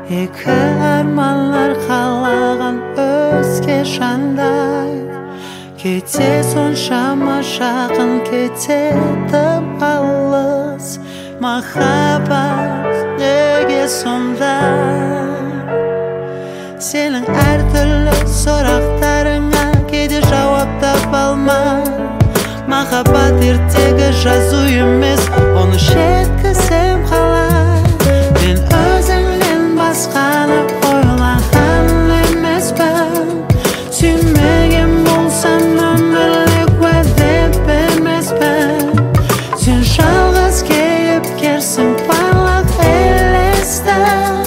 Eski armanlar қалаған өзге жандай Кете соншама жақын кетеді алыс Махаббат неге сондай Сенің әртүрлі сұрақтарыңа кейде жауап таба алмай Махаббат ертегі жазу емес, оны жеткізем қалай Мен өзіңнен басқаны ойлаған емеспін Сүймеген болсам өмірлік уәде бермеспін Сен жалғыз кейіпкерсің барлық елесті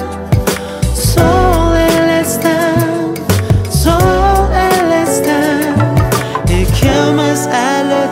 Сол елесті Екеуміз әлі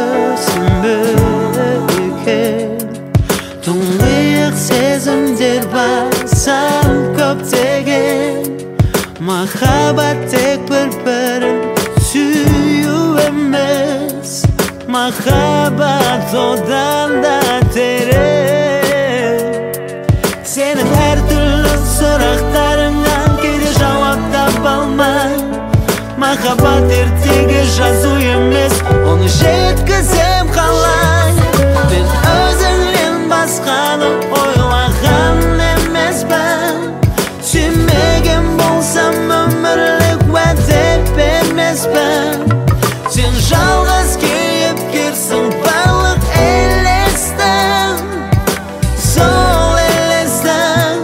түсінбеген Тұңғиық сезімдер басам көптеген Махаббат тек бір-бірін сүю емес Махаббат одан да терең Сенің әртүрлі сұрақтарыңа кейде жауап таба алмай Махаббат ертегі жазу емес, оны жеткізем қалай Мен өзіңнен басқаны ойлаған емеспін Сүймеген болсам өмірлік уәде бермеспін Сен жалғыз кейіпкерсің барлық елестің Сол елестің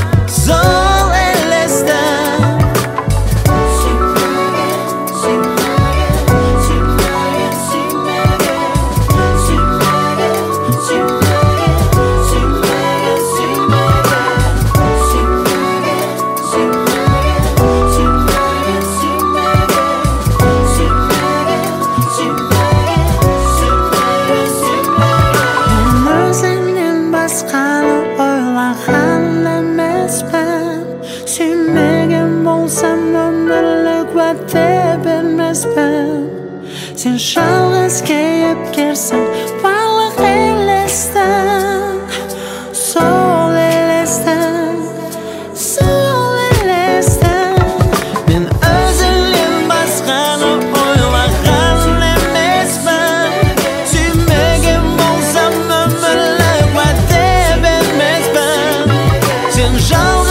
Басқаны ойлаған емеспін Сүймеген болсам өмірлік уәде бермеспін Сен жалғыз кейіпкерсің барлық елестің Сол елестің Мен өзіңнен басқаны ойлаған емеспін Сүймеген болсам өмірлік Сен жалғыз